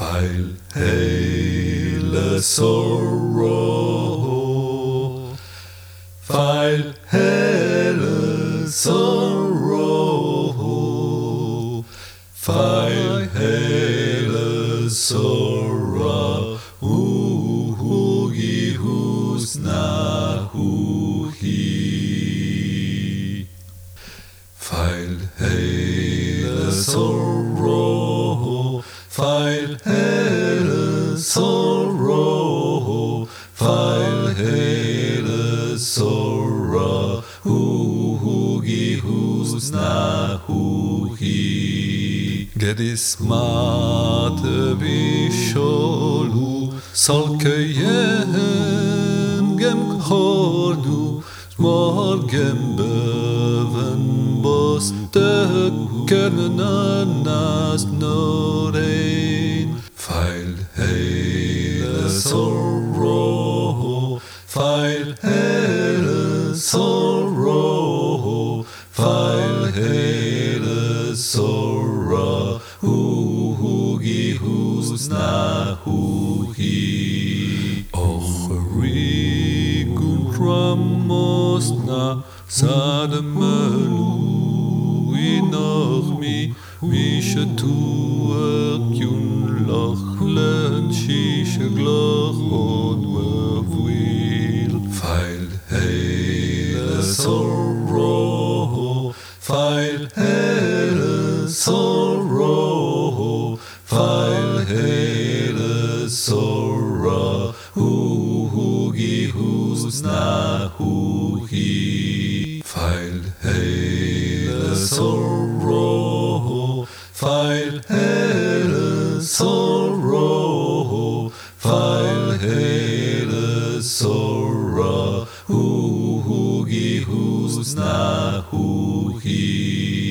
Feil hele sorrow, feil hele sorrow, feil hele sorrow, hugi husna huhi. Feil hele sorrow, feil hele sorrow, feil hele sorrow, hugi husna huhi. Gedis mate bisholu, salkeyem gem khordu, morgen beven bos nas norein. Feil hele sorrow, feil hele sorrow, feil hele sorrow, hugi husna huhi. Ochri ramos sademelu inachmi mishetuach yun lachlen shisheglach od wavil. Feil hele sorrow, feil hele sorrow, feil hele sorrow, hugi husna huhi. Feil hele sorrow, feil hele sorrow, feil hele sorrow, hugi husna huhi.